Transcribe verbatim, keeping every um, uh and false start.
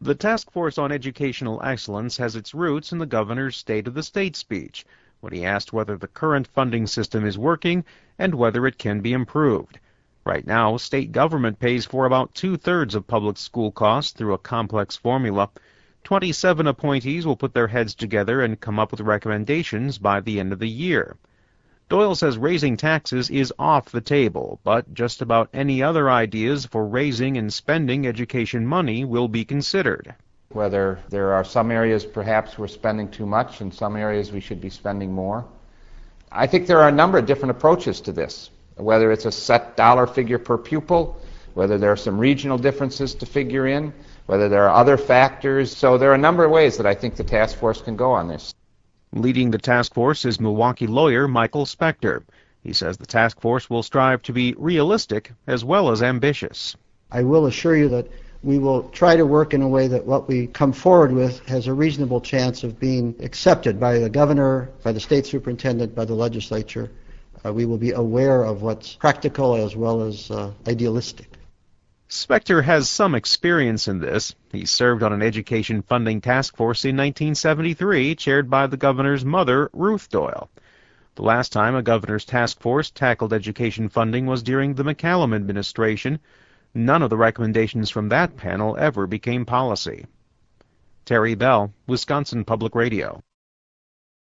The Task Force on Educational Excellence has its roots in the governor's State of the State speech, when he asked whether the current funding system is working and whether it can be improved. Right now, state government pays for about two-thirds of public school costs through a complex formula. Twenty-seven appointees will put their heads together and come up with recommendations by the end of the year. Doyle says raising taxes is off the table, but just about any other ideas for raising and spending education money will be considered. Whether there are some areas perhaps we're spending too much and some areas we should be spending more. I think there are a number of different approaches to this, whether it's a set dollar figure per pupil, whether there are some regional differences to figure in, whether there are other factors. So there are a number of ways that I think the task force can go on this. Leading the task force is Milwaukee lawyer Michael Spector. He says the task force will strive to be realistic as well as ambitious. I will assure you that we will try to work in a way that what we come forward with has a reasonable chance of being accepted by the governor, by the state superintendent, by the legislature. Uh, we will be aware of what's practical as well as uh, idealistic. Spector has some experience in this. He served on an education funding task force in nineteen seventy-three, chaired by the governor's mother, Ruth Doyle. The last time a governor's task force tackled education funding was during the McCallum administration. None of the recommendations from that panel ever became policy. Terry Bell, Wisconsin Public Radio.